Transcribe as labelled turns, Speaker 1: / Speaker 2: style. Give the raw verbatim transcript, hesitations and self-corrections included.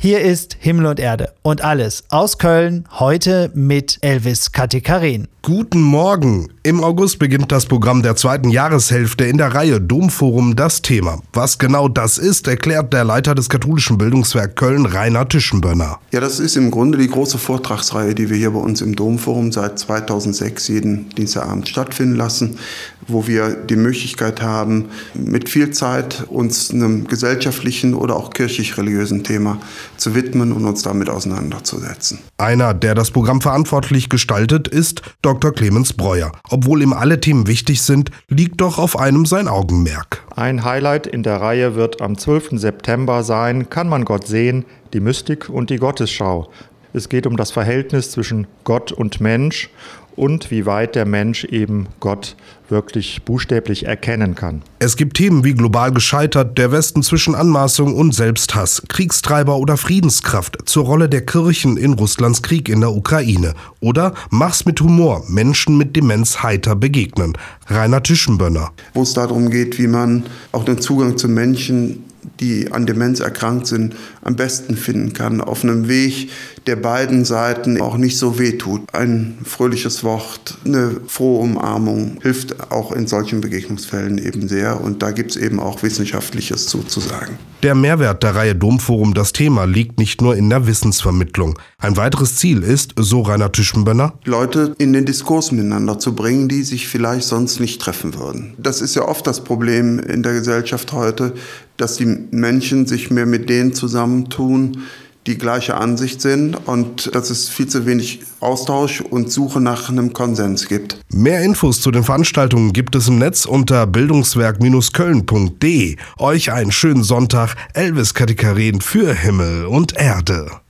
Speaker 1: Hier ist Himmel und Erde und alles aus Köln, heute mit Elvis Katikarin.
Speaker 2: Guten Morgen. Im August beginnt das Programm der zweiten Jahreshälfte in der Reihe Domforum das Thema. Was genau das ist, erklärt der Leiter des katholischen Bildungswerk Köln, Rainer Tischenbönner.
Speaker 3: Ja, das ist im Grunde die große Vortragsreihe, die wir hier bei uns im Domforum seit zweitausendsechs jeden Dienstagabend stattfinden lassen, wo wir die Möglichkeit haben, mit viel Zeit uns einem gesellschaftlichen oder auch kirchlich-religiösen Thema zu widmen und uns damit auseinanderzusetzen.
Speaker 2: Einer, der das Programm verantwortlich gestaltet, ist Doktor Clemens Breuer. Obwohl ihm alle Themen wichtig sind, liegt doch auf einem sein Augenmerk.
Speaker 4: Ein Highlight in der Reihe wird am zwölften September sein, Kann man Gott sehen? Die Mystik und die Gottesschau. Es geht um das Verhältnis zwischen Gott und Mensch und wie weit der Mensch eben Gott wirklich buchstäblich erkennen kann.
Speaker 2: Es gibt Themen wie global gescheitert, der Westen zwischen Anmaßung und Selbsthass, Kriegstreiber oder Friedenskraft, zur Rolle der Kirchen in Russlands Krieg in der Ukraine oder Mach's mit Humor, Menschen mit Demenz heiter begegnen. Rainer Tischenbönner.
Speaker 3: Wo es darum geht, wie man auch den Zugang zu Menschen, die an Demenz erkrankt sind, am besten finden kann, auf einem Weg, der beiden Seiten auch nicht so wehtut. Ein fröhliches Wort, eine frohe Umarmung hilft auch in solchen Begegnungsfällen eben sehr und da gibt es eben auch Wissenschaftliches zu, zu sagen.
Speaker 2: Der Mehrwert der Reihe Domforum das Thema liegt nicht nur in der Wissensvermittlung. Ein weiteres Ziel ist, so Rainer Tischenbönner,
Speaker 3: Leute in den Diskurs miteinander zu bringen, die sich vielleicht sonst nicht treffen würden. Das ist ja oft das Problem in der Gesellschaft heute, dass die Menschen sich mehr mit denen zusammentun, die gleiche Ansicht sind und dass es viel zu wenig Austausch und Suche nach einem Konsens gibt.
Speaker 2: Mehr Infos zu den Veranstaltungen gibt es im Netz unter bildungswerk Köln punkt de. Euch einen schönen Sonntag, Elvis Katikarin für Himmel und Erde.